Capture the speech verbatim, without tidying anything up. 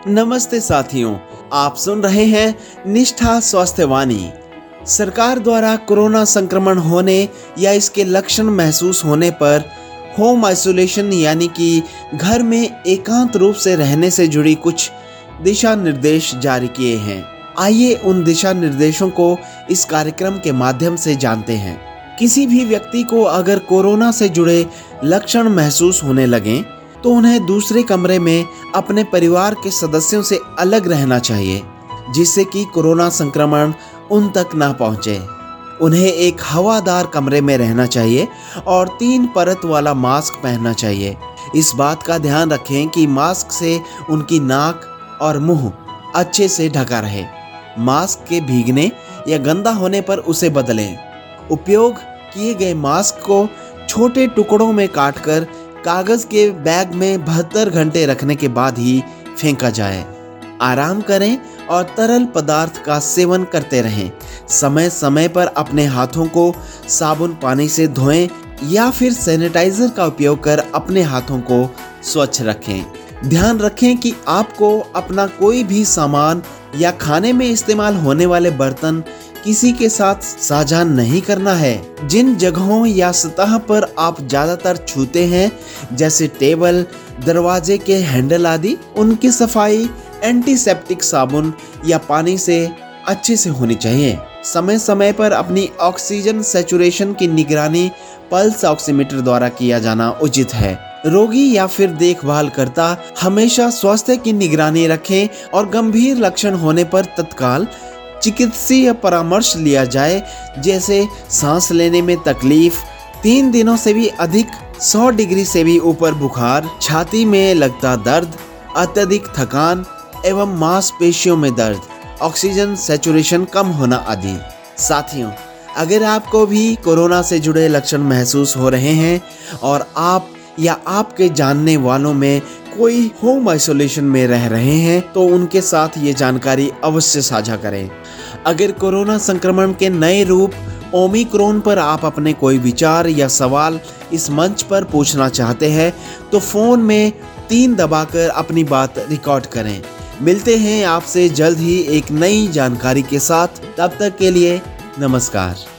नमस्ते साथियों, आप सुन रहे हैं निष्ठा स्वास्थ्य वाणी। सरकार द्वारा कोरोना संक्रमण होने या इसके लक्षण महसूस होने पर होम आइसोलेशन यानी कि घर में एकांत रूप से रहने से जुड़ी कुछ दिशा निर्देश जारी किए हैं। आइए उन दिशा निर्देशों को इस कार्यक्रम के माध्यम से जानते हैं। किसी भी व्यक्ति को अगर कोरोना से जुड़े लक्षण महसूस होने लगें तो उन्हें दूसरे कमरे में अपने परिवार के सदस्यों से अलग रहना चाहिए, जिससे कि कोरोना संक्रमण उन तक ना पहुंचे। उन्हें एक हवादार कमरे में रहना चाहिए और तीन परत वाला मास्क पहनना चाहिए। इस बात का ध्यान रखें कि मास्क से उनकी नाक और मुंह अच्छे से ढका रहे। मास्क के भीगने या गंदा होने पर उसे बदलें। उपयोग किए गए मास्क को छोटे टुकड़ों में काटकर कागज के बैग में बहत्तर घंटे रखने के बाद ही फेंका जाए। आराम करें और तरल पदार्थ का सेवन करते रहें। समय समय पर अपने हाथों को साबुन पानी से धोएं या फिर सैनिटाइजर का उपयोग कर अपने हाथों को स्वच्छ रखें। ध्यान रखें कि आपको अपना कोई भी सामान या खाने में इस्तेमाल होने वाले बर्तन किसी के साथ साझा नहीं करना है। जिन जगहों या सतह पर आप ज्यादातर छूते हैं, जैसे टेबल, दरवाजे के हैंडल आदि, उनकी सफाई एंटीसेप्टिक साबुन या पानी से अच्छे से होनी चाहिए। समय समय पर अपनी ऑक्सीजन सैचुरेशन की निगरानी पल्स ऑक्सीमीटर द्वारा किया जाना उचित है। रोगी या फिर देखभाल करता हमेशा स्वास्थ्य की निगरानी रखें और गंभीर लक्षण होने पर तत्काल चिकित्सीय परामर्श लिया जाए, जैसे सांस लेने में तकलीफ, तीन दिनों से भी अधिक सौ डिग्री से भी ऊपर बुखार, छाती में लगता दर्द, अत्यधिक थकान एवं मांसपेशियों में दर्द, ऑक्सीजन सैचुरेशन कम होना आदि। साथियों, अगर आपको भी कोरोना से जुड़े लक्षण महसूस हो रहे हैं और आप या आपके जानने वालों में कोई होम आइसोलेशन में रह रहे हैं तो उनके साथ ये जानकारी अवश्य साझा करें। अगर कोरोना संक्रमण के नए रूप ओमिक्रॉन पर आप अपने कोई विचार या सवाल इस मंच पर पूछना चाहते हैं तो फोन में तीन दबाकर अपनी बात रिकॉर्ड करें। मिलते हैं आपसे जल्द ही एक नई जानकारी के साथ। तब तक के लिए नमस्कार।